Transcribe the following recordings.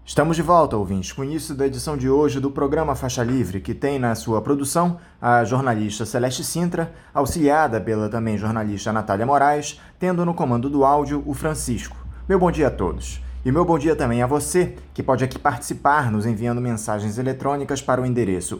Estamos de volta, ouvintes, com o início da edição de hoje do programa Faixa Livre, que tem na sua produção a jornalista Celeste Sintra, auxiliada pela também jornalista Natália Moraes, tendo no comando do áudio o Francisco. Meu bom dia a todos. E meu bom dia também a você, que pode aqui participar nos enviando mensagens eletrônicas para o endereço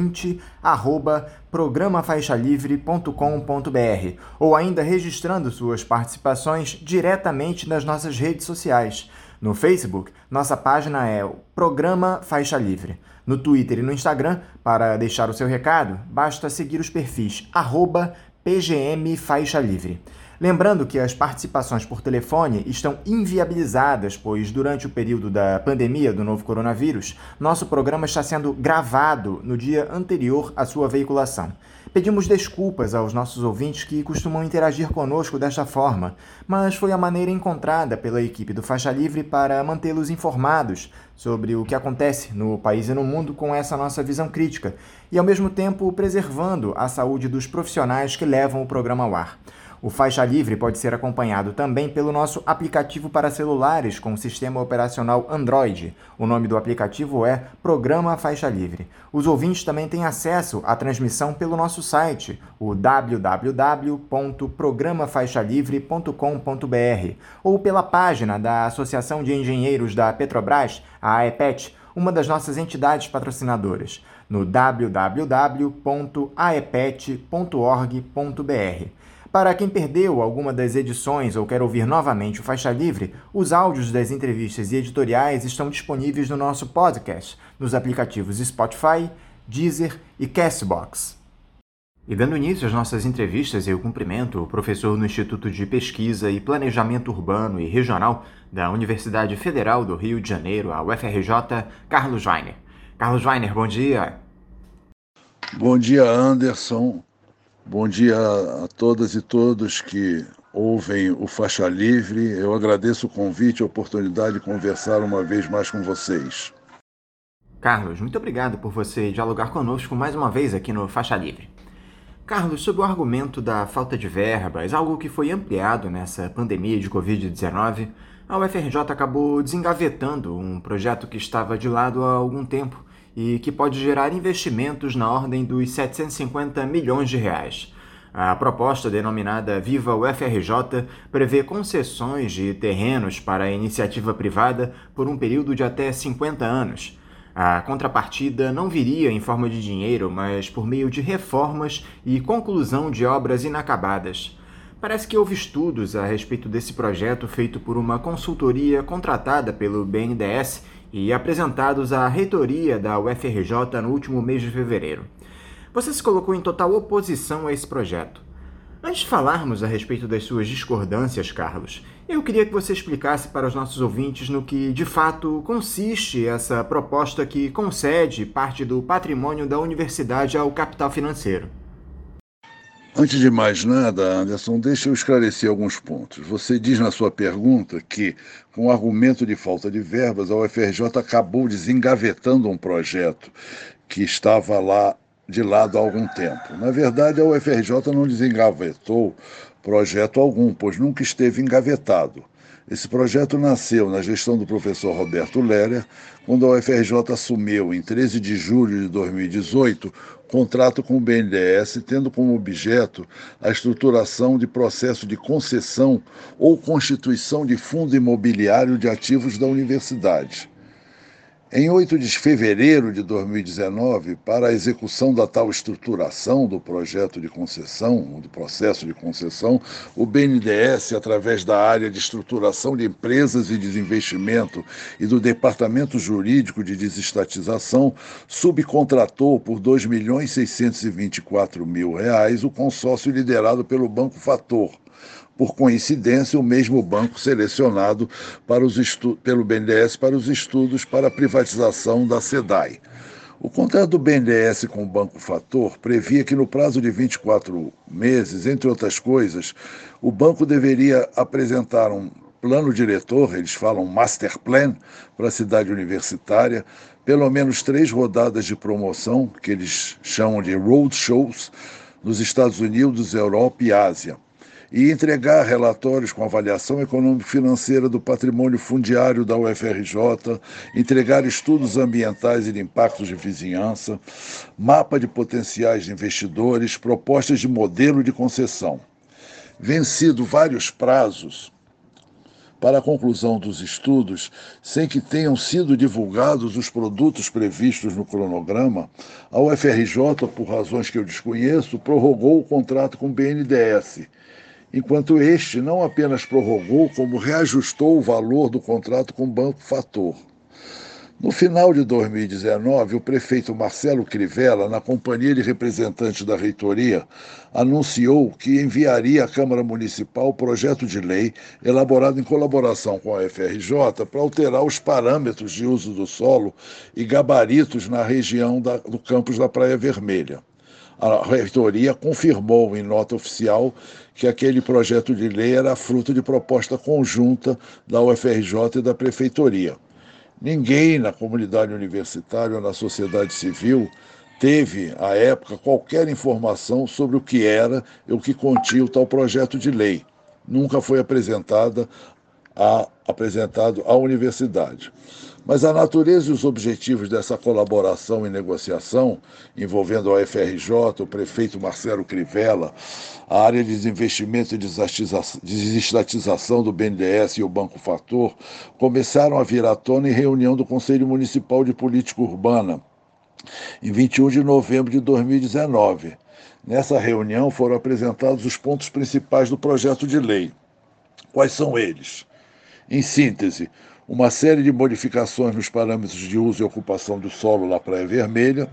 ouvinte@programafaixalivre.com.br ou ainda registrando suas participações diretamente nas nossas redes sociais. No Facebook, nossa página é o Programa Faixa Livre. No Twitter e no Instagram, para deixar o seu recado, basta seguir os perfis @PGM Faixa Livre. Lembrando que as participações por telefone estão inviabilizadas, pois durante o período da pandemia do novo coronavírus, nosso programa está sendo gravado no dia anterior à sua veiculação. Pedimos desculpas aos nossos ouvintes que costumam interagir conosco desta forma, mas foi a maneira encontrada pela equipe do Faixa Livre para mantê-los informados sobre o que acontece no país e no mundo com essa nossa visão crítica e, ao mesmo tempo, preservando a saúde dos profissionais que levam o programa ao ar. O Faixa Livre pode ser acompanhado também pelo nosso aplicativo para celulares com sistema operacional Android. O nome do aplicativo é Programa Faixa Livre. Os ouvintes também têm acesso à transmissão pelo nosso site, o www.programafaixalivre.com.br, ou pela página da Associação de Engenheiros da Petrobras, a AEPET, uma das nossas entidades patrocinadoras, no www.aepet.org.br. Para quem perdeu alguma das edições ou quer ouvir novamente o Faixa Livre, os áudios das entrevistas e editoriais estão disponíveis no nosso podcast, nos aplicativos Spotify, Deezer e Castbox. E dando início às nossas entrevistas, eu cumprimento o professor no Instituto de Pesquisa e Planejamento Urbano e Regional da Universidade Federal do Rio de Janeiro, a UFRJ, Carlos Weiner. Carlos Weiner, bom dia. Bom dia, Anderson. Bom dia a todas e todos que ouvem o Faixa Livre. Eu agradeço o convite e a oportunidade de conversar uma vez mais com vocês. Carlos, muito obrigado por você dialogar conosco mais uma vez aqui no Faixa Livre. Carlos, sob o argumento da falta de verbas, algo que foi ampliado nessa pandemia de Covid-19, a UFRJ acabou desengavetando um projeto que estava de lado há algum tempo e que pode gerar investimentos na ordem dos 750 milhões de reais. A proposta, denominada Viva UFRJ, prevê concessões de terrenos para a iniciativa privada por um período de até 50 anos. A contrapartida não viria em forma de dinheiro, mas por meio de reformas e conclusão de obras inacabadas. Parece que houve estudos a respeito desse projeto feito por uma consultoria contratada pelo BNDES e apresentados à reitoria da UFRJ no último mês de fevereiro. Você se colocou em total oposição a esse projeto. Antes de falarmos a respeito das suas discordâncias, Carlos, eu queria que você explicasse para os nossos ouvintes no que, de fato, consiste essa proposta que concede parte do patrimônio da universidade ao capital financeiro. Antes de mais nada, Anderson, deixa eu esclarecer alguns pontos. Você diz na sua pergunta que, com o argumento de falta de verbas, a UFRJ acabou desengavetando um projeto que estava lá de lado há algum tempo. Na verdade, a UFRJ não desengavetou projeto algum, pois nunca esteve engavetado. Esse projeto nasceu na gestão do professor Roberto Lerer, quando a UFRJ assumiu, em 13 de julho de 2018, contrato com o BNDES, tendo como objeto a estruturação de processo de concessão ou constituição de fundo imobiliário de ativos da universidade. Em 8 de fevereiro de 2019, para a execução da tal estruturação do projeto de concessão, do processo de concessão, o BNDES, através da área de estruturação de empresas e desinvestimento e do Departamento Jurídico de Desestatização, subcontratou por R$ 2.624.000 o consórcio liderado pelo Banco Fator. Por coincidência, o mesmo banco selecionado pelo BNDES para os estudos para a privatização da SEDAI. O contrato do BNDES com o Banco Fator previa que no prazo de 24 meses, entre outras coisas, o banco deveria apresentar um plano diretor, eles falam master plan, para a cidade universitária, pelo menos 3 rodadas de promoção, que eles chamam de road shows, nos Estados Unidos, Europa e Ásia. e entregar relatórios com avaliação econômico-financeira do patrimônio fundiário da UFRJ, entregar estudos ambientais e de impactos de vizinhança, mapa de potenciais investidores, propostas de modelo de concessão. Vencido vários prazos para a conclusão dos estudos, sem que tenham sido divulgados os produtos previstos no cronograma, a UFRJ, por razões que eu desconheço, prorrogou o contrato com o BNDES, enquanto este não apenas prorrogou, como reajustou o valor do contrato com o Banco Fator. No final de 2019, o prefeito Marcelo Crivella, na companhia de representantes da reitoria, anunciou que enviaria à Câmara Municipal o projeto de lei elaborado em colaboração com a FRJ para alterar os parâmetros de uso do solo e gabaritos na região do campus da Praia Vermelha. A reitoria confirmou em nota oficial que aquele projeto de lei era fruto de proposta conjunta da UFRJ e da Prefeitura. Ninguém na comunidade universitária ou na sociedade civil teve, à época, qualquer informação sobre o que era e o que continha o tal projeto de lei. Nunca foi apresentado à universidade. Mas a natureza e os objetivos dessa colaboração e negociação, envolvendo a UFRJ, o prefeito Marcelo Crivella, a área de desinvestimento e desestatização do BNDES e o Banco Fator, começaram a vir à tona em reunião do Conselho Municipal de Política Urbana, em 21 de novembro de 2019. Nessa reunião foram apresentados os pontos principais do projeto de lei. Quais são eles? Em síntese, uma série de modificações nos parâmetros de uso e ocupação do solo na Praia Vermelha,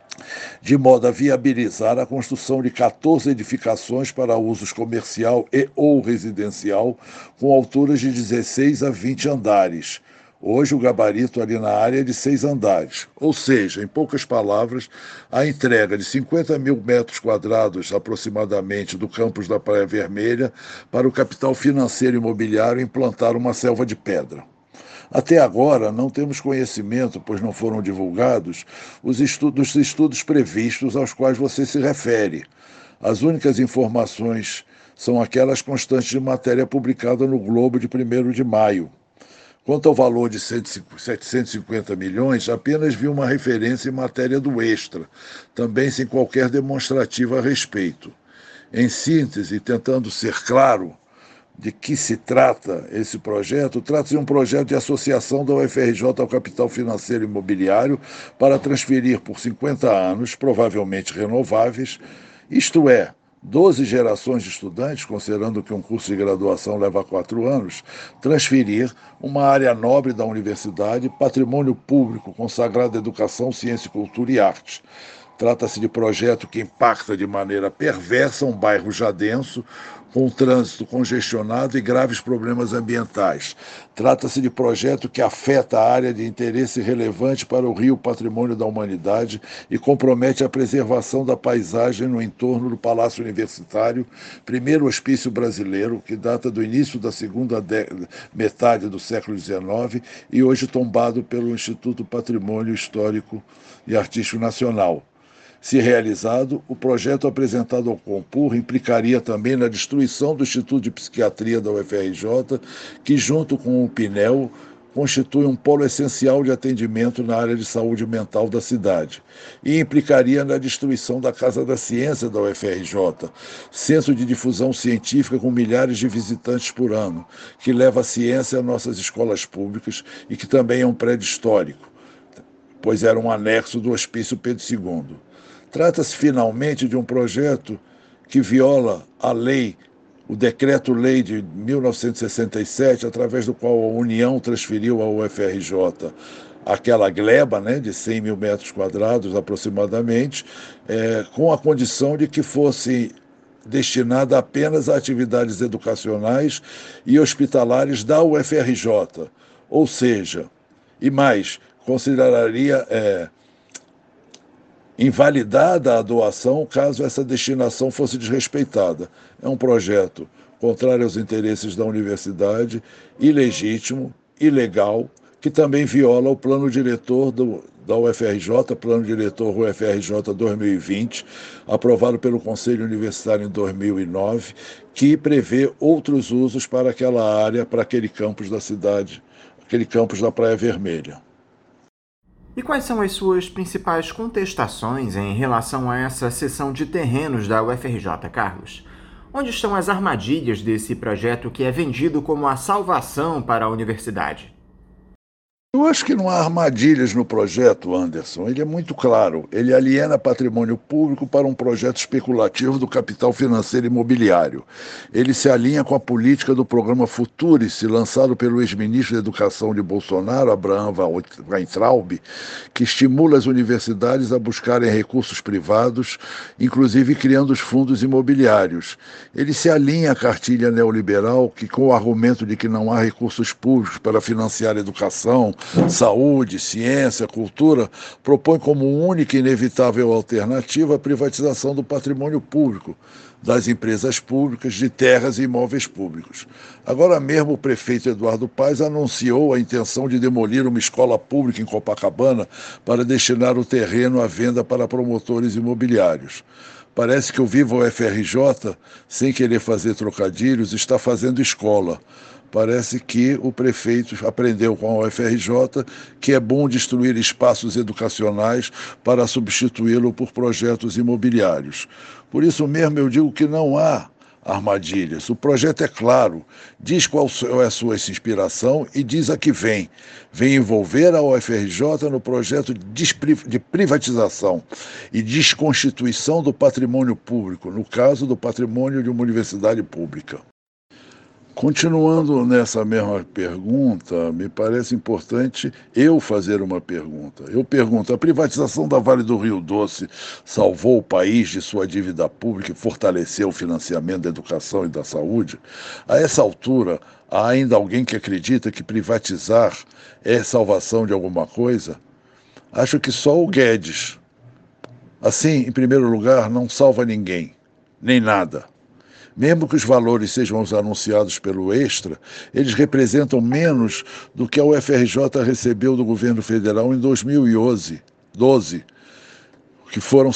de modo a viabilizar a construção de 14 edificações para usos comercial e ou residencial, com alturas de 16 a 20 andares. Hoje o gabarito ali na área é de 6 andares, ou seja, em poucas palavras, a entrega de 50 mil metros quadrados aproximadamente do campus da Praia Vermelha para o capital financeiro e imobiliário implantar uma selva de pedra. Até agora, não temos conhecimento, pois não foram divulgados, os estudos previstos aos quais você se refere. As únicas informações são aquelas constantes de matéria publicada no Globo de 1º de maio. Quanto ao valor de 750 milhões, apenas vi uma referência em matéria do Extra, também sem qualquer demonstrativa a respeito. Em síntese, tentando ser claro, de que se trata esse projeto? Trata-se de um projeto de associação da UFRJ ao capital financeiro e imobiliário para transferir por 50 anos, provavelmente renováveis, isto é, 12 gerações de estudantes, considerando que um curso de graduação leva 4 anos, transferir uma área nobre da universidade, patrimônio público consagrado à educação, ciência, cultura e arte. Trata-se de projeto que impacta de maneira perversa um bairro já denso, com trânsito congestionado e graves problemas ambientais. Trata-se de projeto que afeta a área de interesse relevante para o Rio Patrimônio da Humanidade e compromete a preservação da paisagem no entorno do Palácio Universitário, primeiro hospício brasileiro, que data do início da segunda metade do século XIX e hoje tombado pelo Instituto Patrimônio Histórico e Artístico Nacional. Se realizado, o projeto apresentado ao Compur implicaria também na destruição do Instituto de Psiquiatria da UFRJ, que, junto com o PNEL, constitui um polo essencial de atendimento na área de saúde mental da cidade, e implicaria na destruição da Casa da Ciência da UFRJ, centro de difusão científica com milhares de visitantes por ano, que leva a ciência a nossas escolas públicas e que também é um prédio histórico, pois era um anexo do Hospício Pedro II. Trata-se finalmente de um projeto que viola a lei, o Decreto-Lei de 1967, através do qual a União transferiu à UFRJ aquela gleba, de 100 mil metros quadrados aproximadamente, com a condição de que fosse destinada apenas a atividades educacionais e hospitalares da UFRJ, ou seja, e mais, consideraria invalidada a doação caso essa destinação fosse desrespeitada. É um projeto contrário aos interesses da universidade, ilegítimo, ilegal que também viola o plano diretor da UFRJ, plano diretor UFRJ 2020, aprovado pelo Conselho Universitário em 2009, que prevê outros usos para aquela área, para aquele campus da cidade, aquele campus da Praia Vermelha. E quais são as suas principais contestações em relação a essa cessão de terrenos da UFRJ, Carlos? Onde estão as armadilhas desse projeto que é vendido como a salvação para a universidade? Eu acho que não há armadilhas no projeto, Anderson. Ele é muito claro. Ele aliena patrimônio público para um projeto especulativo do capital financeiro e imobiliário. Ele se alinha com a política do programa Futurice, lançado pelo ex-ministro da Educação de Bolsonaro, Abraham Weintraub, que estimula as universidades a buscarem recursos privados, inclusive criando os fundos imobiliários. Ele se alinha à cartilha neoliberal, que, com o argumento de que não há recursos públicos para financiar a educação, saúde, ciência, cultura, propõe como única e inevitável alternativa a privatização do patrimônio público, das empresas públicas, de terras e imóveis públicos. Agora mesmo o prefeito Eduardo Paes anunciou a intenção de demolir uma escola pública em Copacabana para destinar o terreno à venda para promotores imobiliários. Parece que o Viva UFRJ, sem querer fazer trocadilhos, está fazendo escola. Parece que o prefeito aprendeu com a UFRJ que é bom destruir espaços educacionais para substituí-lo por projetos imobiliários. Por isso mesmo eu digo que não há armadilhas. O projeto é claro, diz qual é a sua inspiração e diz a que vem. Vem envolver a UFRJ no projeto de privatização e desconstituição do patrimônio público, no caso do patrimônio de uma universidade pública. Continuando nessa mesma pergunta, me parece importante eu fazer uma pergunta. Eu pergunto, a privatização da Vale do Rio Doce salvou o país de sua dívida pública e fortaleceu o financiamento da educação e da saúde? A essa altura, há ainda alguém que acredita que privatizar é salvação de alguma coisa? Acho que só o Guedes. Assim, em primeiro lugar, não salva ninguém, nem nada. Mesmo que os valores sejam os anunciados pelo Extra, eles representam menos do que a UFRJ recebeu do governo federal em 2012, que foram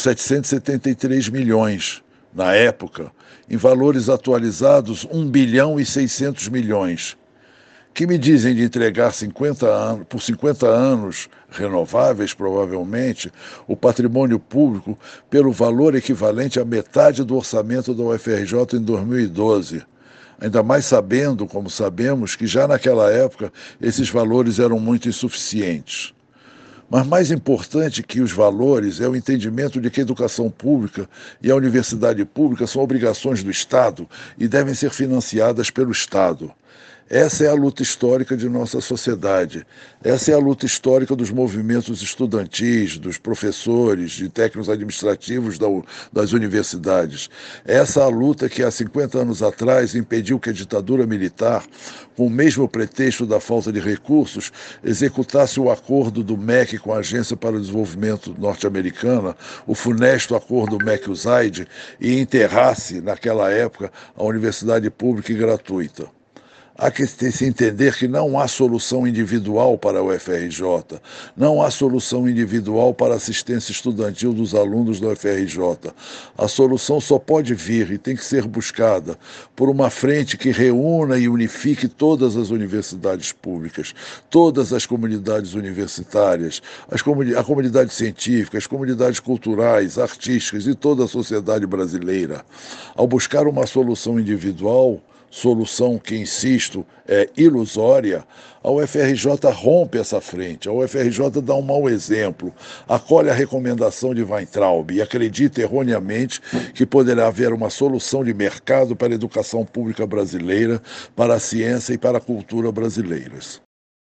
773 milhões na época. Em valores atualizados, 1 bilhão e 600 milhões. Que me dizem de entregar 50 anos, por 50 anos renováveis, provavelmente, o patrimônio público pelo valor equivalente à metade do orçamento da UFRJ em 2012. Ainda mais sabendo, como sabemos, que já naquela época esses valores eram muito insuficientes. Mas mais importante que os valores é o entendimento de que a educação pública e a universidade pública são obrigações do Estado e devem ser financiadas pelo Estado. Essa é a luta histórica de nossa sociedade. Essa é a luta histórica dos movimentos estudantis, dos professores, de técnicos administrativos das universidades. Essa é a luta que há 50 anos atrás impediu que a ditadura militar, com o mesmo pretexto da falta de recursos, executasse o acordo do MEC com a Agência para o Desenvolvimento Norte-Americana, o funesto acordo MEC-USAID, e enterrasse, naquela época, a universidade pública e gratuita. Há que se entender que não há solução individual para a UFRJ, não há solução individual para a assistência estudantil dos alunos da UFRJ. A solução só pode vir e tem que ser buscada por uma frente que reúna e unifique todas as universidades públicas, todas as comunidades universitárias, a comunidade científica, as comunidades culturais, artísticas e toda a sociedade brasileira. Ao buscar uma solução individual, solução que, insisto, é ilusória, a UFRJ rompe essa frente, a UFRJ dá um mau exemplo, acolhe a recomendação de Weintraub e acredita erroneamente que poderá haver uma solução de mercado para a educação pública brasileira, para a ciência e para a cultura brasileiras.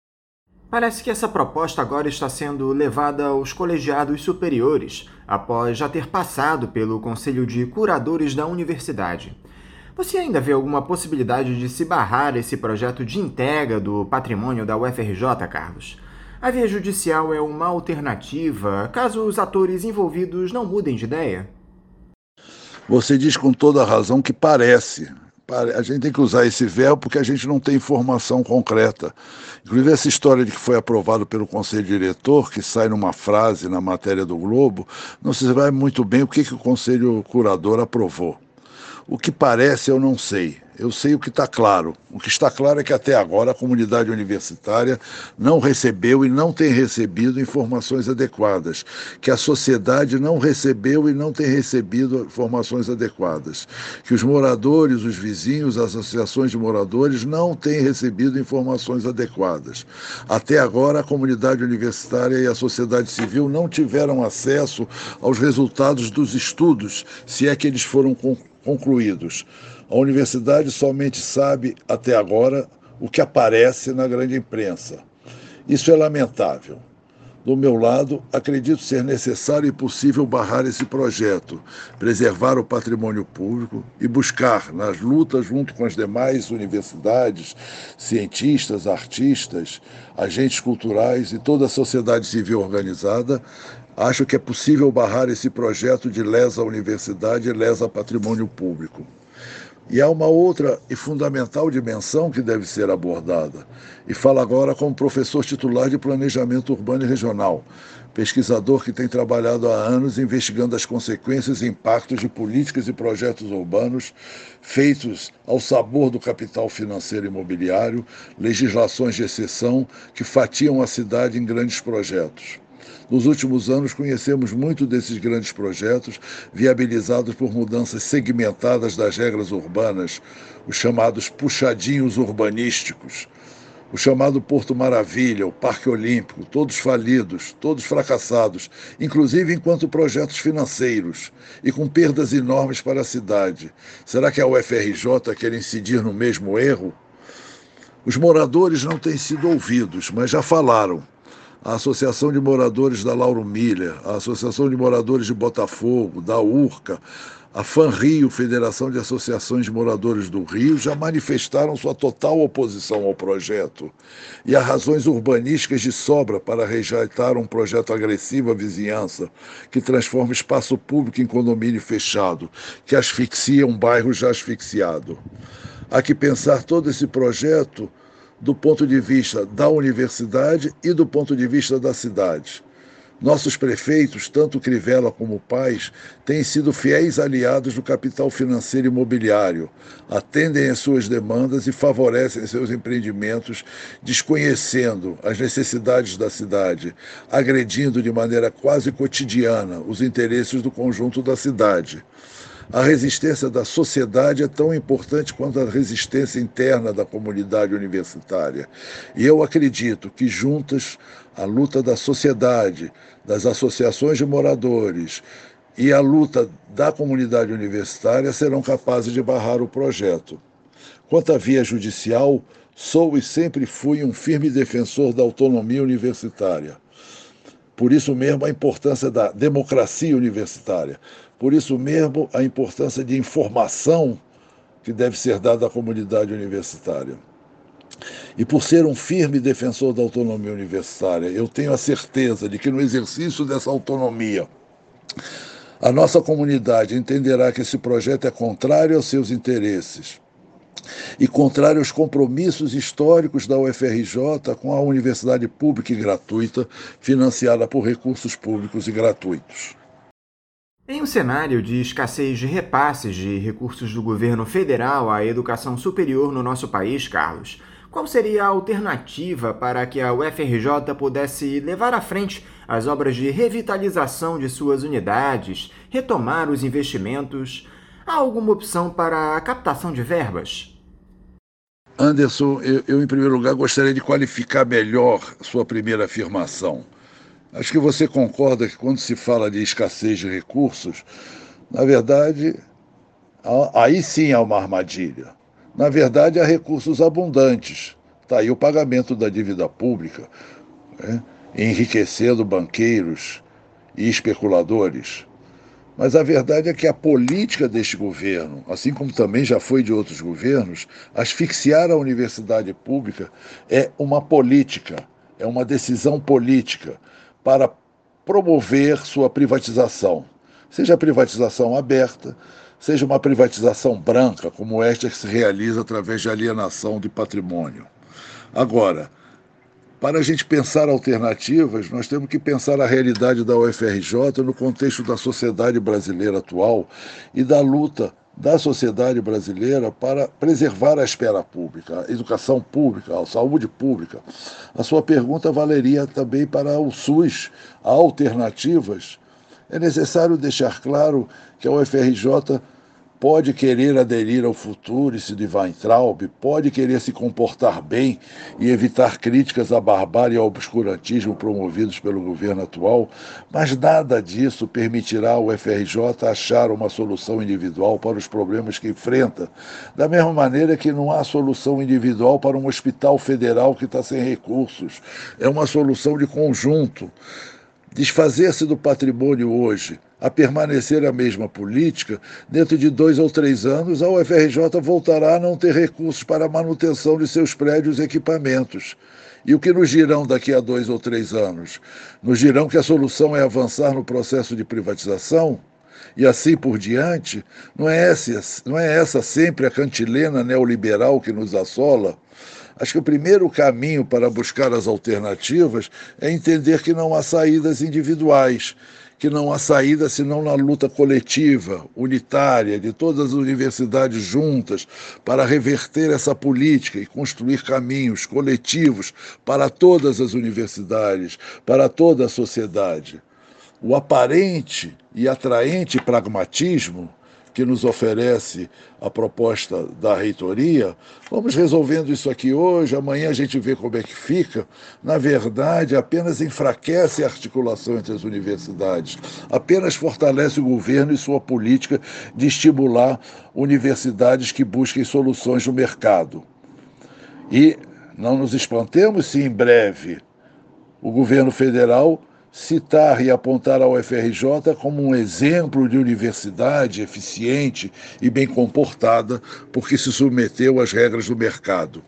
Parece que essa proposta agora está sendo levada aos colegiados superiores, após já ter passado pelo Conselho de Curadores da Universidade. Você ainda vê alguma possibilidade de se barrar esse projeto de entrega do patrimônio da UFRJ, Carlos? A via judicial é uma alternativa, caso os atores envolvidos não mudem de ideia? Você diz com toda a razão que parece A gente tem que usar esse verbo porque a gente não tem informação concreta. Inclusive, essa história de que foi aprovado pelo Conselho Diretor, que sai numa frase na matéria do Globo, não se sabe muito bem o que o Conselho Curador aprovou. O que parece, eu não sei. Eu sei o que está claro. O que está claro é que até agora a comunidade universitária não recebeu e não tem recebido informações adequadas, que a sociedade não recebeu e não tem recebido informações adequadas, que os moradores, os vizinhos, as associações de moradores não têm recebido informações adequadas. Até agora a comunidade universitária e a sociedade civil não tiveram acesso aos resultados dos estudos, se é que eles foram concluídos. A universidade somente sabe, até agora, o que aparece na grande imprensa. Isso é lamentável. Do meu lado, acredito ser necessário e possível barrar esse projeto, preservar o patrimônio público e buscar, nas lutas junto com as demais universidades, cientistas, artistas, agentes culturais e toda a sociedade civil organizada, acho que é possível barrar esse projeto de lesa à universidade e lesa ao patrimônio público. E há uma outra e fundamental dimensão que deve ser abordada. E falo agora como professor titular de Planejamento Urbano e Regional, pesquisador que tem trabalhado há anos investigando as consequências e impactos de políticas e projetos urbanos feitos ao sabor do capital financeiro e imobiliário, legislações de exceção que fatiam a cidade em grandes projetos. Nos últimos anos, conhecemos muito desses grandes projetos, viabilizados por mudanças segmentadas das regras urbanas, os chamados puxadinhos urbanísticos, o chamado Porto Maravilha, o Parque Olímpico, todos falidos, todos fracassados, inclusive enquanto projetos financeiros, e com perdas enormes para a cidade. Será que a UFRJ quer incidir no mesmo erro? Os moradores não têm sido ouvidos, mas já falaram. A Associação de Moradores da Lauro Miller, a Associação de Moradores de Botafogo, da URCA, a FANRIO, Federação de Associações de Moradores do Rio, já manifestaram sua total oposição ao projeto. E há razões urbanísticas de sobra para rejeitar um projeto agressivo à vizinhança, que transforma espaço público em condomínio fechado, que asfixia um bairro já asfixiado. Há que pensar todo esse projeto do ponto de vista da universidade e do ponto de vista da cidade. Nossos prefeitos, tanto Crivella como Paes, têm sido fiéis aliados do capital financeiro imobiliário, atendem às suas demandas e favorecem seus empreendimentos, desconhecendo as necessidades da cidade, agredindo de maneira quase cotidiana os interesses do conjunto da cidade. A resistência da sociedade é tão importante quanto a resistência interna da comunidade universitária. E eu acredito que juntas a luta da sociedade, das associações de moradores e a luta da comunidade universitária serão capazes de barrar o projeto. Quanto à via judicial, sou e sempre fui um firme defensor da autonomia universitária. Por isso mesmo a importância da democracia universitária. Por isso mesmo a importância de informação que deve ser dada à comunidade universitária. E por ser um firme defensor da autonomia universitária, eu tenho a certeza de que no exercício dessa autonomia, a nossa comunidade entenderá que esse projeto é contrário aos seus interesses e contrário aos compromissos históricos da UFRJ com a universidade pública e gratuita, financiada por recursos públicos e gratuitos. Em um cenário de escassez de repasses de recursos do governo federal à educação superior no nosso país, Carlos, qual seria a alternativa para que a UFRJ pudesse levar à frente as obras de revitalização de suas unidades, retomar os investimentos? Há alguma opção para a captação de verbas? Anderson, eu em primeiro lugar gostaria de qualificar melhor sua primeira afirmação. Acho que você concorda que quando se fala de escassez de recursos, na verdade, aí sim há uma armadilha. Na verdade, há recursos abundantes. Está aí o pagamento da dívida pública, né, enriquecendo banqueiros e especuladores. Mas a verdade é que a política deste governo, assim como também já foi de outros governos, asfixiar a universidade pública é uma política, é uma decisão política para promover sua privatização. Seja a privatização aberta, seja uma privatização branca, como esta que se realiza através de alienação de patrimônio. Agora, para a gente pensar alternativas, nós temos que pensar a realidade da UFRJ no contexto da sociedade brasileira atual e da luta da sociedade brasileira para preservar a esfera pública, a educação pública, a saúde pública. A sua pergunta valeria também para o SUS. Há alternativas? É necessário deixar claro que a UFRJ pode querer aderir ao Futurice de Weintraub, pode querer se comportar bem e evitar críticas à barbárie e ao obscurantismo promovidos pelo governo atual, mas nada disso permitirá ao UFRJ achar uma solução individual para os problemas que enfrenta, da mesma maneira que não há solução individual para um hospital federal que está sem recursos. É uma solução de conjunto. Desfazer-se do patrimônio hoje, a permanecer a mesma política, dentro de 2 ou 3 anos, a UFRJ voltará a não ter recursos para a manutenção de seus prédios e equipamentos. E o que nos dirão daqui a 2 ou 3 anos? Nos dirão que a solução é avançar no processo de privatização? E assim por diante? Não é essa sempre a cantilena neoliberal que nos assola? Acho que o primeiro caminho para buscar as alternativas é entender que não há saídas individuais, que não há saída senão na luta coletiva, unitária, de todas as universidades juntas, para reverter essa política e construir caminhos coletivos para todas as universidades, para toda a sociedade. O aparente e atraente pragmatismo que nos oferece a proposta da reitoria, vamos resolvendo isso aqui hoje, amanhã a gente vê como é que fica, na verdade, apenas enfraquece a articulação entre as universidades, apenas fortalece o governo e sua política de estimular universidades que busquem soluções no mercado. E não nos espantemos se em breve o governo federal citar e apontar a UFRJ como um exemplo de universidade eficiente e bem comportada, porque se submeteu às regras do mercado.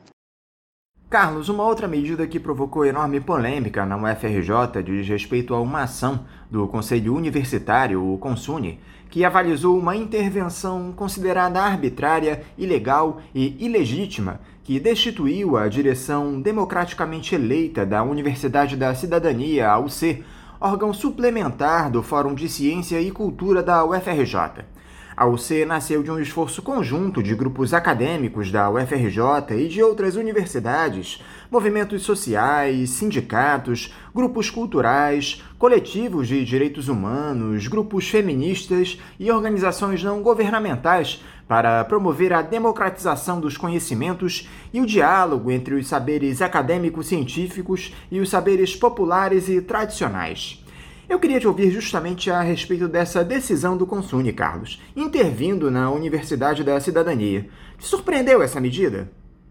Carlos, uma outra medida que provocou enorme polêmica na UFRJ diz respeito a uma ação do Conselho Universitário, o CONSUNE, que avalizou uma intervenção considerada arbitrária, ilegal e ilegítima que destituiu a direção democraticamente eleita da Universidade da Cidadania, a UC, órgão suplementar do Fórum de Ciência e Cultura da UFRJ. A UC nasceu de um esforço conjunto de grupos acadêmicos da UFRJ e de outras universidades, movimentos sociais, sindicatos, grupos culturais, coletivos de direitos humanos, grupos feministas e organizações não governamentais para promover a democratização dos conhecimentos e o diálogo entre os saberes acadêmicos científicos e os saberes populares e tradicionais. Eu queria te ouvir justamente a respeito dessa decisão do CONSUNE, Carlos, intervindo na Universidade da Cidadania. Te surpreendeu essa medida?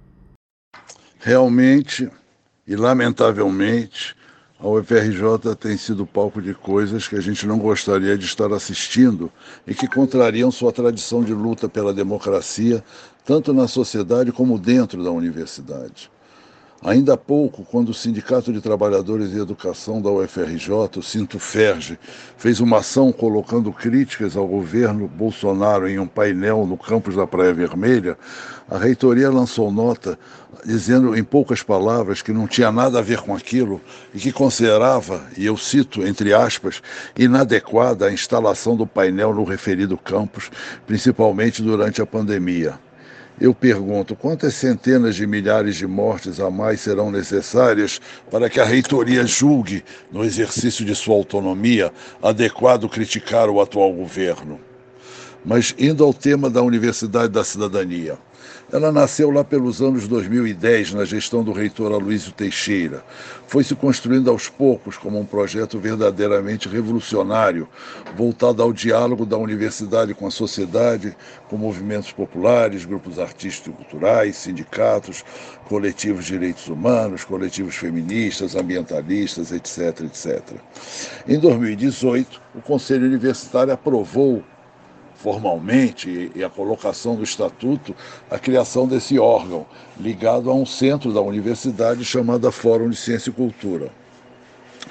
Realmente e lamentavelmente, a UFRJ tem sido palco de coisas que a gente não gostaria de estar assistindo e que contrariam sua tradição de luta pela democracia, tanto na sociedade como dentro da universidade. Ainda há pouco, quando o Sindicato de Trabalhadores em Educação da UFRJ, o Sintuferge, fez uma ação colocando críticas ao governo Bolsonaro em um painel no campus da Praia Vermelha, a reitoria lançou nota dizendo, em poucas palavras, que não tinha nada a ver com aquilo e que considerava, e eu cito entre aspas, inadequada a instalação do painel no referido campus, principalmente durante a pandemia. Eu pergunto, quantas centenas de milhares de mortes a mais serão necessárias para que a reitoria julgue, no exercício de sua autonomia, adequado criticar o atual governo? Mas indo ao tema da Universidade da Cidadania. Ela nasceu lá pelos anos 2010, na gestão do reitor Aloysio Teixeira. Foi se construindo aos poucos como um projeto verdadeiramente revolucionário, voltado ao diálogo da universidade com a sociedade, com movimentos populares, grupos artísticos e culturais, sindicatos, coletivos de direitos humanos, coletivos feministas, ambientalistas, etc, etc. Em 2018, o Conselho Universitário aprovou formalmente, e a colocação do estatuto, a criação desse órgão, ligado a um centro da universidade chamado Fórum de Ciência e Cultura.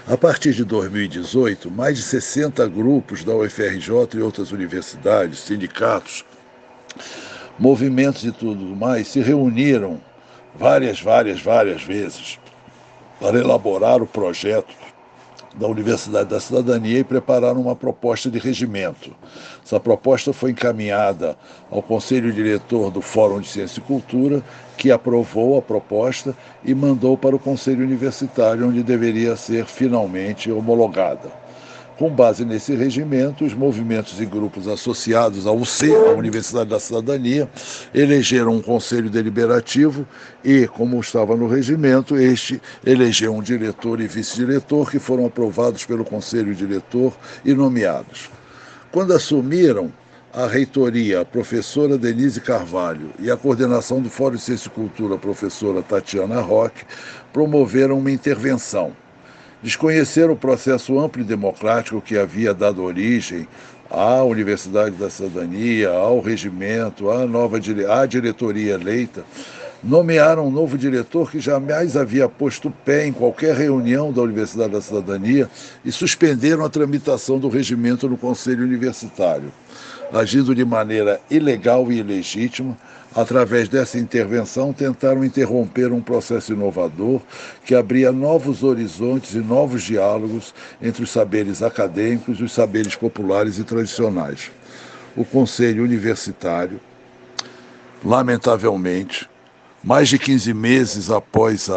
A partir de 2018, mais de 60 grupos da UFRJ e outras universidades, sindicatos, movimentos e tudo mais se reuniram várias vezes para elaborar o projeto da Universidade da Cidadania e prepararam uma proposta de regimento. Essa proposta foi encaminhada ao Conselho Diretor do Fórum de Ciência e Cultura, que aprovou a proposta e mandou para o Conselho Universitário, onde deveria ser finalmente homologada. Com base nesse regimento, os movimentos e grupos associados ao UC, a Universidade da Cidadania, elegeram um conselho deliberativo e, como estava no regimento, este elegeu um diretor e vice-diretor que foram aprovados pelo conselho diretor e nomeados. Quando assumiram a reitoria, a professora Denise Carvalho, e a coordenação do Fórum de Ciência e Cultura, a professora Tatiana Roque, promoveram uma intervenção. Desconheceram o processo amplo e democrático que havia dado origem à Universidade da Cidadania, ao regimento, à diretoria eleita, nomearam um novo diretor que jamais havia posto pé em qualquer reunião da Universidade da Cidadania e suspenderam a tramitação do regimento no Conselho Universitário. Agindo de maneira ilegal e ilegítima, através dessa intervenção, tentaram interromper um processo inovador que abria novos horizontes e novos diálogos entre os saberes acadêmicos e os saberes populares e tradicionais. O Conselho Universitário, lamentavelmente, mais de 15 meses após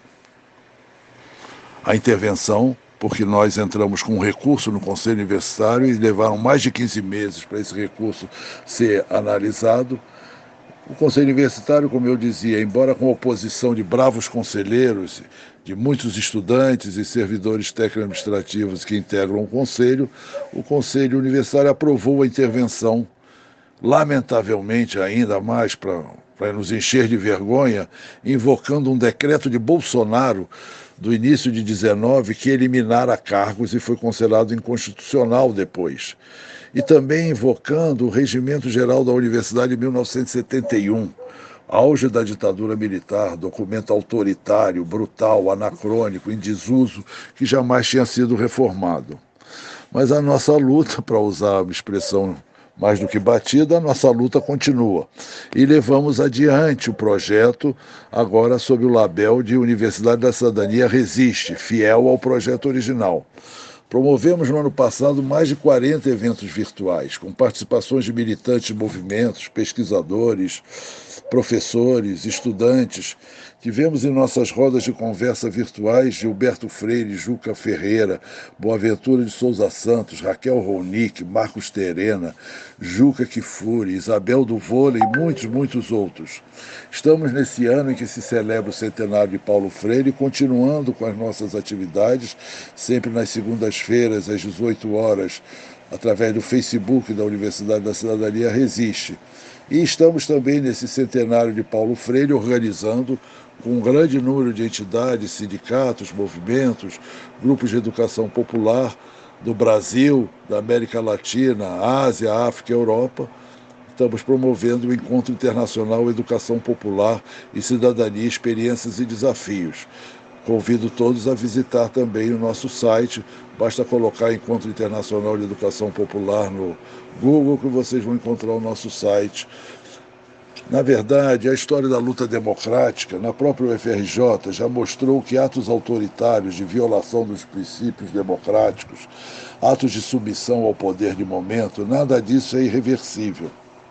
a intervenção, porque nós entramos com um recurso no Conselho Universitário e levaram mais de 15 meses para esse recurso ser analisado. O Conselho Universitário, como eu dizia, embora com oposição de bravos conselheiros, de muitos estudantes e servidores técnico-administrativos que integram o Conselho Universitário aprovou a intervenção, lamentavelmente ainda mais para nos encher de vergonha, invocando um decreto de Bolsonaro do início de 19 que eliminara cargos e foi considerado inconstitucional depois. E também invocando o Regimento Geral da Universidade de 1971, auge da ditadura militar, documento autoritário, brutal, anacrônico, em desuso, que jamais tinha sido reformado. Mas a nossa luta, para usar a expressão mais do que batida, a nossa luta continua. E levamos adiante o projeto, agora sob o label de Universidade da Cidadania Resiste, fiel ao projeto original. Promovemos no ano passado mais de 40 eventos virtuais, com participações de militantes de movimentos, pesquisadores, professores, estudantes. Tivemos em nossas rodas de conversa virtuais Gilberto Freire, Juca Ferreira, Boaventura de Souza Santos, Raquel Ronick, Marcos Terena, Juca Kifuri, Isabel do Vôlei e muitos outros. Estamos nesse ano em que se celebra o centenário de Paulo Freire, continuando com as nossas atividades, sempre nas segundas-feiras, às 18 horas, através do Facebook da Universidade da Cidadania Resiste. E estamos também nesse centenário de Paulo Freire organizando com um grande número de entidades, sindicatos, movimentos, grupos de educação popular do Brasil, da América Latina, Ásia, África e Europa. Estamos promovendo o Encontro Internacional Educação Popular e Cidadania, Experiências e Desafios. Convido todos a visitar também o nosso site. Basta colocar Encontro Internacional de Educação Popular no Google que vocês vão encontrar o nosso site. Na verdade, a história da luta democrática, na própria UFRJ, já mostrou que atos autoritários de violação dos princípios democráticos, atos de submissão ao poder de momento, nada disso é irreversível.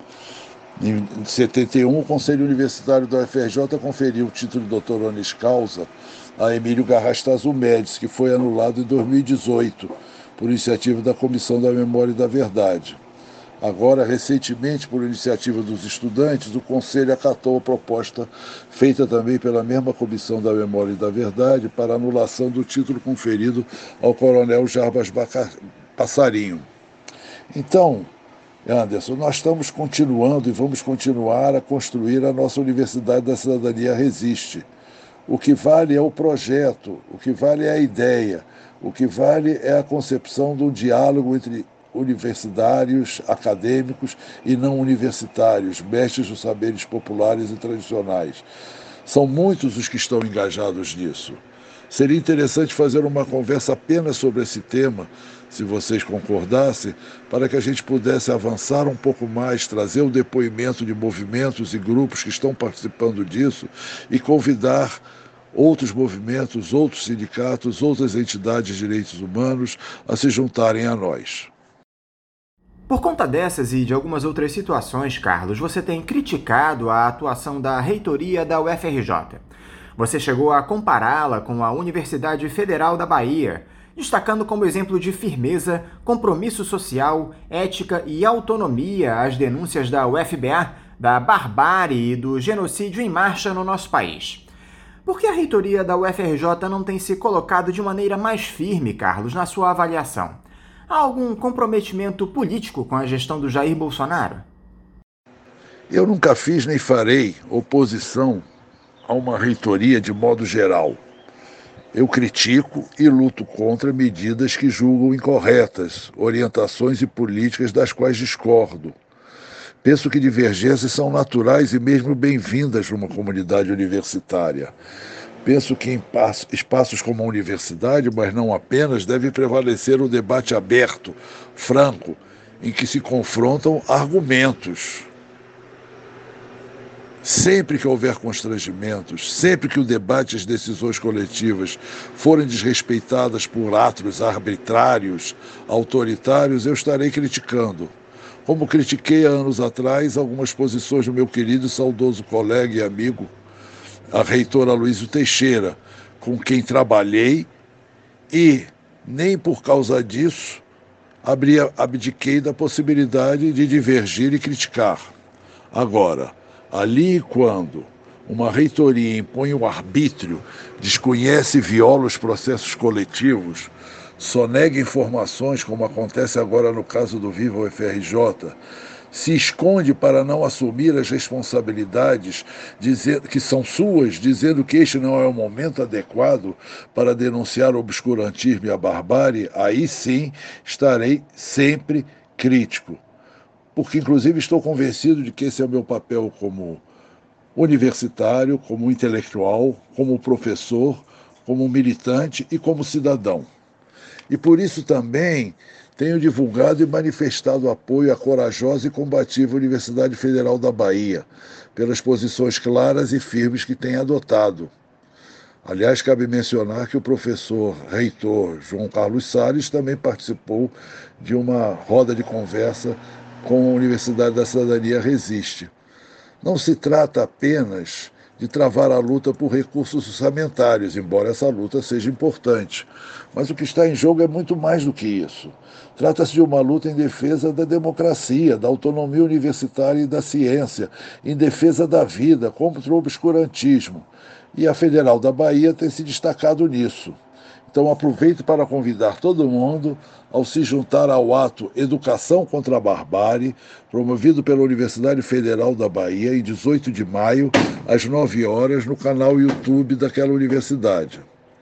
Em 71, o Conselho Universitário da UFRJ conferiu o título de doutor honoris causa a Emílio Garrastazu Médici, que foi anulado em 2018, por iniciativa da Comissão da Memória e da Verdade. Agora, recentemente, por iniciativa dos estudantes, o Conselho acatou a proposta feita também pela mesma Comissão da Memória e da Verdade para anulação do título conferido ao coronel Jarbas Passarinho. Então, Anderson, nós estamos continuando e vamos continuar a construir a nossa Universidade da Cidadania Resiste. O que vale é o projeto, o que vale é a ideia, o que vale é a concepção de um diálogo entre universitários, acadêmicos e não universitários, mestres dos saberes populares e tradicionais. São muitos os que estão engajados nisso. Seria interessante fazer uma conversa apenas sobre esse tema, se vocês concordassem, para que a gente pudesse avançar um pouco mais, trazer o depoimento de movimentos e grupos que estão participando disso e convidar outros movimentos, outros sindicatos, outras entidades de direitos humanos a se juntarem a nós. Por conta dessas e de algumas outras situações, Carlos, você tem criticado a atuação da reitoria da UFRJ. Você chegou a compará-la com a Universidade Federal da Bahia, destacando como exemplo de firmeza, compromisso social, ética e autonomia as denúncias da UFBA da barbárie e do genocídio em marcha no nosso país. Por que a reitoria da UFRJ não tem se colocado de maneira mais firme, Carlos, na sua avaliação? Há algum comprometimento político com a gestão do Jair Bolsonaro? Eu nunca fiz nem farei oposição a uma reitoria de modo geral. Eu critico e luto contra medidas que julgo incorretas, orientações e políticas das quais discordo. Penso que divergências são naturais e mesmo bem-vindas numa comunidade universitária. Penso que em espaços como a universidade, mas não apenas, deve prevalecer o debate aberto, franco, em que se confrontam argumentos. Sempre que houver constrangimentos, sempre que o debate e as decisões coletivas forem desrespeitadas por atos arbitrários, autoritários, eu estarei criticando. Como critiquei há anos atrás algumas posições do meu querido e saudoso colega e amigo, a reitora Aloísio Teixeira, com quem trabalhei e, nem por causa disso, abdiquei da possibilidade de divergir e criticar. Agora, ali e quando uma reitoria impõe o arbítrio, desconhece e viola os processos coletivos, sonega informações, como acontece agora no caso do Viva UFRJ, se esconde para não assumir as responsabilidades que são suas, dizendo que este não é o momento adequado para denunciar o obscurantismo e a barbárie, aí sim estarei sempre crítico. Porque, inclusive, estou convencido de que esse é o meu papel como universitário, como intelectual, como professor, como militante e como cidadão. E por isso também tenho divulgado e manifestado apoio à corajosa e combativa Universidade Federal da Bahia, pelas posições claras e firmes que tem adotado. Aliás, cabe mencionar que o professor reitor João Carlos Salles também participou de uma roda de conversa com a Universidade da Cidadania Resiste. Não se trata apenas de travar a luta por recursos orçamentários, embora essa luta seja importante. Mas o que está em jogo é muito mais do que isso. Trata-se de uma luta em defesa da democracia, da autonomia universitária e da ciência, em defesa da vida, contra o obscurantismo. E a Federal da Bahia tem se destacado nisso. Então aproveito para convidar todo mundo ao se juntar ao ato Educação contra a Barbárie, promovido pela Universidade Federal da Bahia, em 18 de maio, às 9 horas, no canal YouTube daquela universidade.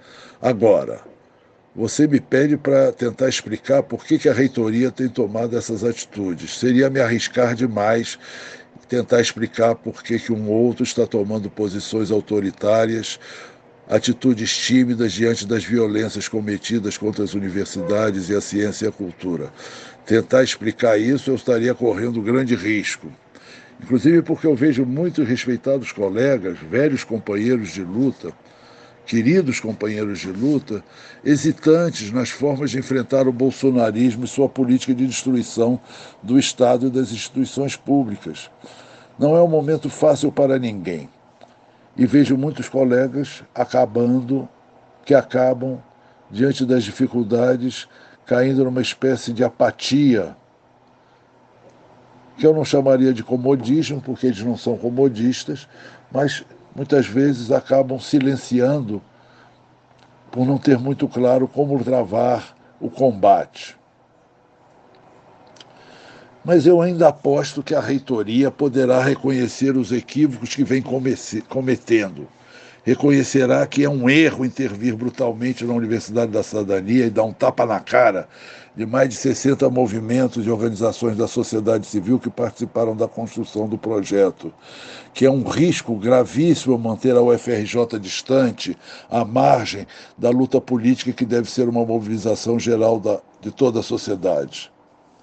Agora, você me pede para tentar explicar por que a reitoria tem tomado essas atitudes. Seria me arriscar demais tentar explicar por que um outro está tomando posições autoritárias, atitudes tímidas diante das violências cometidas contra as universidades e a ciência e a cultura. Tentar explicar isso, eu estaria correndo grande risco. Inclusive porque eu vejo muitos respeitados colegas, velhos companheiros de luta, queridos companheiros de luta, hesitantes nas formas de enfrentar o bolsonarismo e sua política de destruição do Estado e das instituições públicas. Não é um momento fácil para ninguém. E vejo muitos colegas que acabam, diante das dificuldades, caindo numa espécie de apatia, que eu não chamaria de comodismo, porque eles não são comodistas, mas muitas vezes acabam silenciando por não ter muito claro como travar o combate. Mas eu ainda aposto que a reitoria poderá reconhecer os equívocos que vem cometendo reconhecerá que é um erro intervir brutalmente na Universidade da Cidadania e dar um tapa na cara de mais de 60 movimentos e organizações da sociedade civil que participaram da construção do projeto, que é um risco gravíssimo manter a UFRJ distante, à margem da luta política que deve ser uma mobilização geral de toda a sociedade.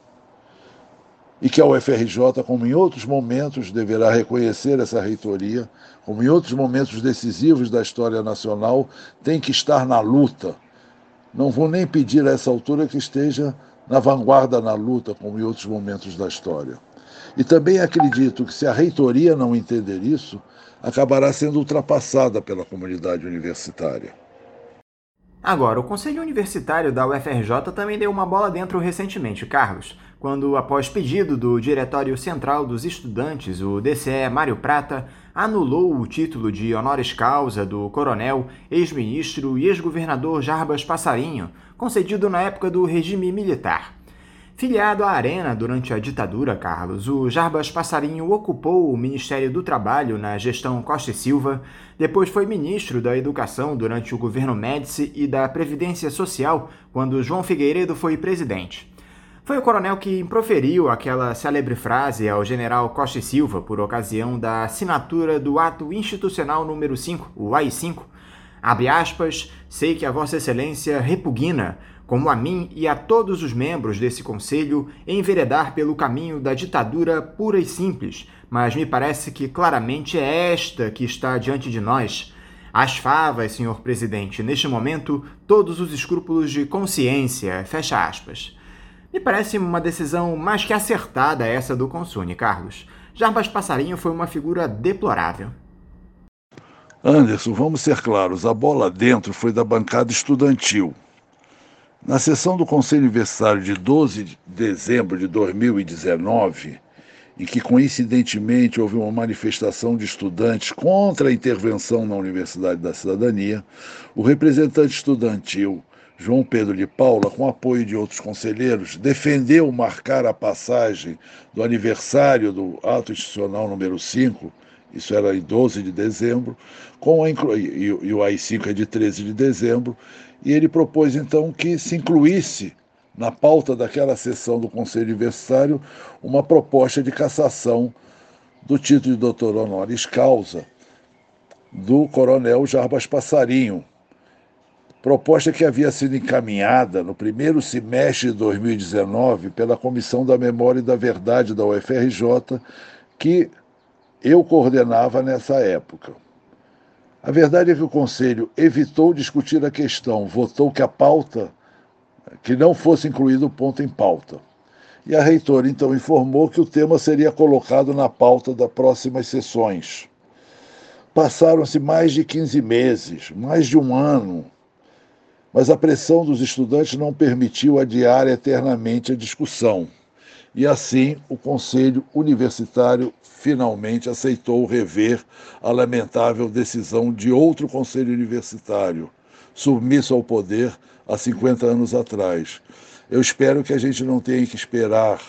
E que a UFRJ, como em outros momentos, deverá reconhecer essa reitoria, como em outros momentos decisivos da história nacional, tem que estar na luta. Não vou nem pedir a essa altura que esteja na vanguarda na luta, como em outros momentos da história. E também acredito que, se a reitoria não entender isso, acabará sendo ultrapassada pela comunidade universitária. Agora, o Conselho Universitário da UFRJ também deu uma bola dentro recentemente, Carlos, quando, após pedido do Diretório Central dos Estudantes, o DCE Mário Prata, anulou o título de honoris causa do coronel, ex-ministro e ex-governador Jarbas Passarinho, concedido na época do regime militar. Filiado à Arena durante a ditadura, Carlos, o Jarbas Passarinho ocupou o Ministério do Trabalho na gestão Costa e Silva, depois foi ministro da Educação durante o governo Médici e da Previdência Social, quando João Figueiredo foi presidente. Foi o coronel que proferiu aquela célebre frase ao general Costa e Silva por ocasião da assinatura do Ato Institucional número 5, o AI-5. Abre aspas, sei que a Vossa Excelência repugna, como a mim e a todos os membros desse Conselho, enveredar pelo caminho da ditadura pura e simples, mas me parece que claramente é esta que está diante de nós. Às favas, senhor presidente, neste momento, todos os escrúpulos de consciência, fecha aspas. Me parece uma decisão mais que acertada essa do Consune, Carlos. Jarbas Passarinho foi uma figura deplorável. Anderson, vamos ser claros, a bola dentro foi da bancada estudantil. Na sessão do Conselho Universitário de 12 de dezembro de 2019, em que coincidentemente houve uma manifestação de estudantes contra a intervenção na Universidade da Cidadania, o representante estudantil João Pedro de Paula, com apoio de outros conselheiros, defendeu marcar a passagem do aniversário do Ato Institucional número 5, isso era em 12 de dezembro, e o AI-5 é de 13 de dezembro, e ele propôs então que se incluísse na pauta daquela sessão do Conselho Universitário uma proposta de cassação do título de doutor honoris causa do coronel Jarbas Passarinho, proposta que havia sido encaminhada no primeiro semestre de 2019 pela Comissão da Memória e da Verdade da UFRJ, que eu coordenava nessa época. A verdade é que o Conselho evitou discutir a questão, votou que não fosse incluído o ponto em pauta. E a reitora então informou que o tema seria colocado na pauta das próximas sessões. Passaram-se mais de 15 meses, mais de um ano, mas a pressão dos estudantes não permitiu adiar eternamente a discussão. E assim o Conselho Universitário finalmente aceitou rever a lamentável decisão de outro Conselho Universitário, submisso ao poder há 50 anos atrás. Eu espero que a gente não tenha que esperar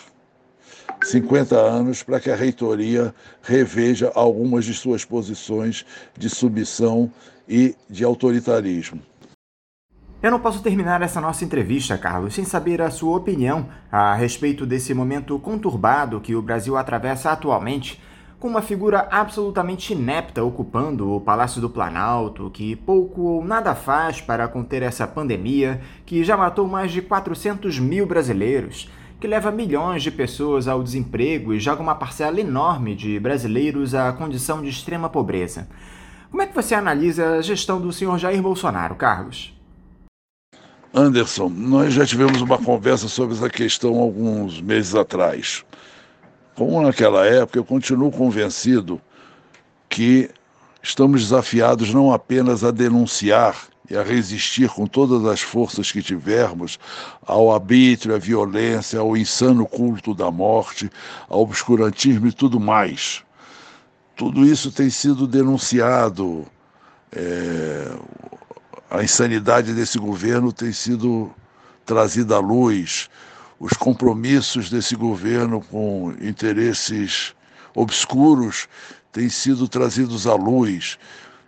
50 anos para que a reitoria reveja algumas de suas posições de submissão e de autoritarismo. Eu não posso terminar essa nossa entrevista, Carlos, sem saber a sua opinião a respeito desse momento conturbado que o Brasil atravessa atualmente, com uma figura absolutamente inepta ocupando o Palácio do Planalto, que pouco ou nada faz para conter essa pandemia que já matou mais de 400 mil brasileiros, que leva milhões de pessoas ao desemprego e joga uma parcela enorme de brasileiros à condição de extrema pobreza. Como é que você analisa a gestão do senhor Jair Bolsonaro, Carlos? Anderson, nós já tivemos uma conversa sobre essa questão alguns meses atrás. Como naquela época, eu continuo convencido que estamos desafiados não apenas a denunciar e a resistir com todas as forças que tivermos ao arbítrio, à violência, ao insano culto da morte, ao obscurantismo e tudo mais. Tudo isso tem sido denunciado, a insanidade desse governo tem sido trazida à luz, os compromissos desse governo com interesses obscuros têm sido trazidos à luz.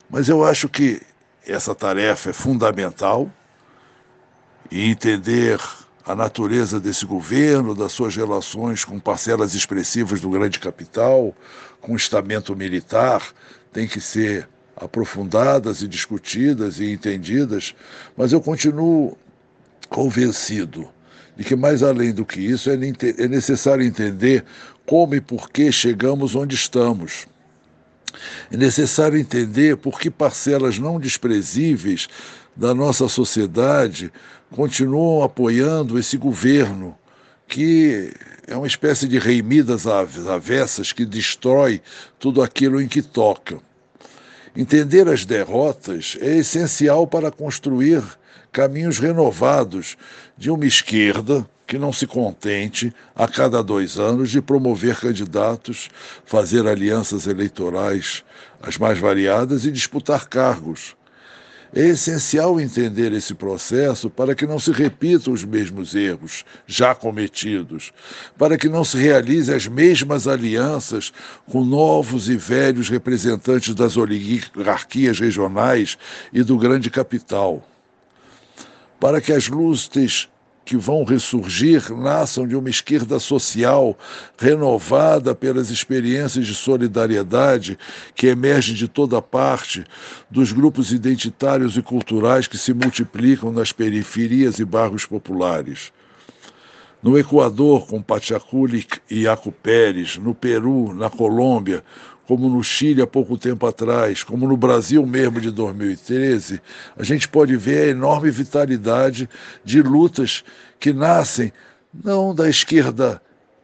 Mas eu acho que essa tarefa é fundamental e entender a natureza desse governo, das suas relações com parcelas expressivas do grande capital, com o estamento militar, tem que ser aprofundadas e discutidas e entendidas, mas eu continuo convencido de que, mais além do que isso, é necessário entender como e por que chegamos onde estamos. É necessário entender por que parcelas não desprezíveis da nossa sociedade continuam apoiando esse governo, que é uma espécie de rei Midas avessas que destrói tudo aquilo em que toca. Entender as derrotas é essencial para construir caminhos renovados de uma esquerda que não se contente, a cada 2 anos, de promover candidatos, fazer alianças eleitorais as mais variadas e disputar cargos. É essencial entender esse processo para que não se repitam os mesmos erros já cometidos, para que não se realizem as mesmas alianças com novos e velhos representantes das oligarquias regionais e do grande capital, para que as luzes que vão ressurgir nasçam de uma esquerda social renovada pelas experiências de solidariedade que emergem de toda parte, dos grupos identitários e culturais que se multiplicam nas periferias e bairros populares. No Equador, com Pachacutic e Iaco Pérez, no Peru, na Colômbia, como no Chile há pouco tempo atrás, como no Brasil mesmo de 2013, a gente pode ver a enorme vitalidade de lutas que nascem não da esquerda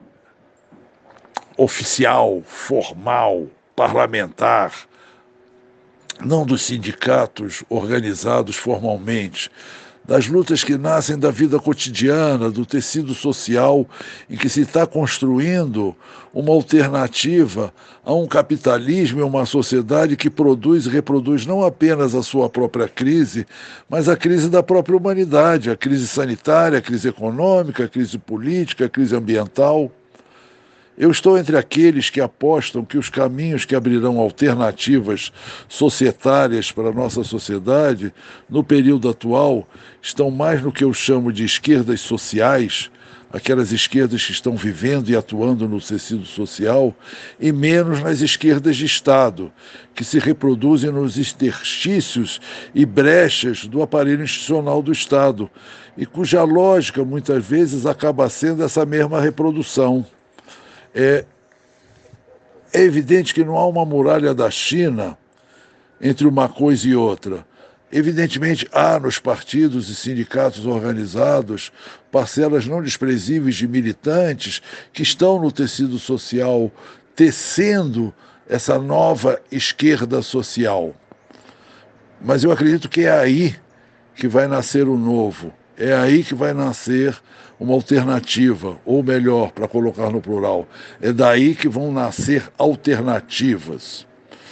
oficial, formal, parlamentar, não dos sindicatos organizados formalmente, das lutas que nascem da vida cotidiana, do tecido social, em que se está construindo uma alternativa a um capitalismo e uma sociedade que produz e reproduz não apenas a sua própria crise, mas a crise da própria humanidade, a crise sanitária, a crise econômica, a crise política, a crise ambiental. Eu estou entre aqueles que apostam que os caminhos que abrirão alternativas societárias para a nossa sociedade, no período atual, estão mais no que eu chamo de esquerdas sociais, aquelas esquerdas que estão vivendo e atuando no tecido social, e menos nas esquerdas de Estado, que se reproduzem nos interstícios e brechas do aparelho institucional do Estado, e cuja lógica, muitas vezes, acaba sendo essa mesma reprodução. É evidente que não há uma muralha da China entre uma coisa e outra. Evidentemente, há nos partidos e sindicatos organizados parcelas não desprezíveis de militantes que estão no tecido social tecendo essa nova esquerda social. Mas eu acredito que é aí que vai nascer o novo, é aí que vai nascer uma alternativa, ou melhor, para colocar no plural, é daí que vão nascer alternativas.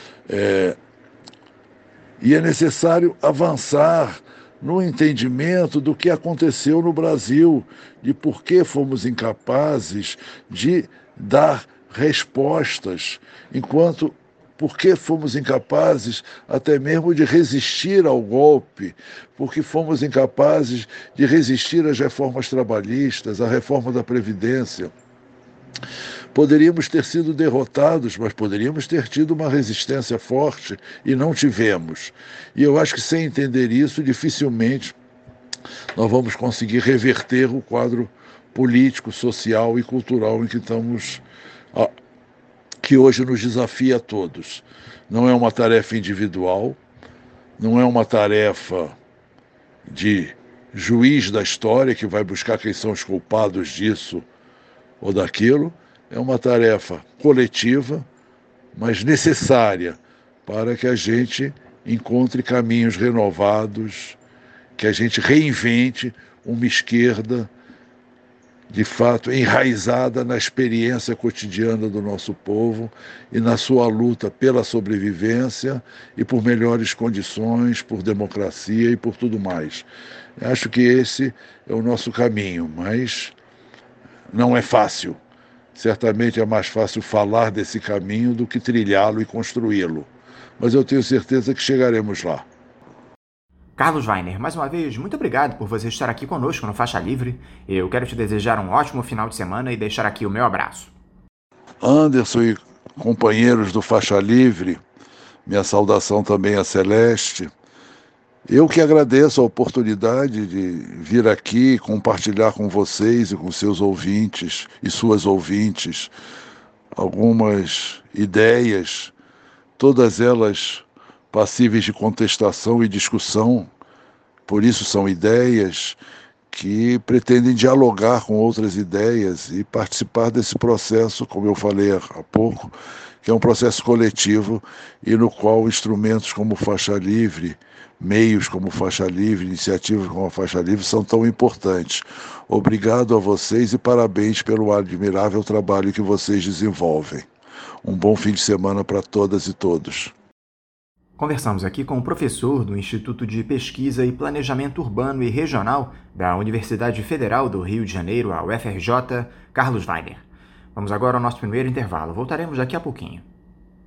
E é necessário avançar no entendimento do que aconteceu no Brasil, de por que fomos incapazes de dar respostas, enquanto por que fomos incapazes até mesmo de resistir ao golpe, porque fomos incapazes de resistir às reformas trabalhistas, à reforma da Previdência. Poderíamos ter sido derrotados, mas poderíamos ter tido uma resistência forte e não tivemos. E eu acho que sem entender isso, dificilmente nós vamos conseguir reverter o quadro político, social e cultural em que estamos, que hoje nos desafia a todos. Não é uma tarefa individual, não é uma tarefa de juiz da história que vai buscar quem são os culpados disso ou daquilo, é uma tarefa coletiva, mas necessária para que a gente encontre caminhos renovados, que a gente reinvente uma esquerda de fato enraizada na experiência cotidiana do nosso povo e na sua luta pela sobrevivência e por melhores condições, por democracia e por tudo mais. Acho que esse é o nosso caminho, mas não é fácil. Certamente é mais fácil falar desse caminho do que trilhá-lo e construí-lo. mas eu tenho certeza que chegaremos lá. Carlos Weiner, mais uma vez, muito obrigado por você estar aqui conosco no Faixa Livre. Eu quero te desejar um ótimo final de semana e deixar aqui o meu abraço. Anderson e companheiros do Faixa Livre, minha saudação também a Celeste. Eu que agradeço a oportunidade de vir aqui compartilhar com vocês e com seus ouvintes e suas ouvintes algumas ideias, todas elas passíveis de contestação e discussão. Por isso são ideias que pretendem dialogar com outras ideias e participar desse processo, como eu falei há pouco, que é um processo coletivo e no qual instrumentos como Faixa Livre, meios como Faixa Livre, iniciativas como a Faixa Livre são tão importantes. Obrigado a vocês e parabéns pelo admirável trabalho que vocês desenvolvem. Um bom fim de semana para todas e todos. Conversamos aqui com o professor do Instituto de Pesquisa e Planejamento Urbano e Regional da Universidade Federal do Rio de Janeiro, a UFRJ, Carlos Weiner. Vamos agora ao nosso primeiro intervalo. Voltaremos daqui a pouquinho.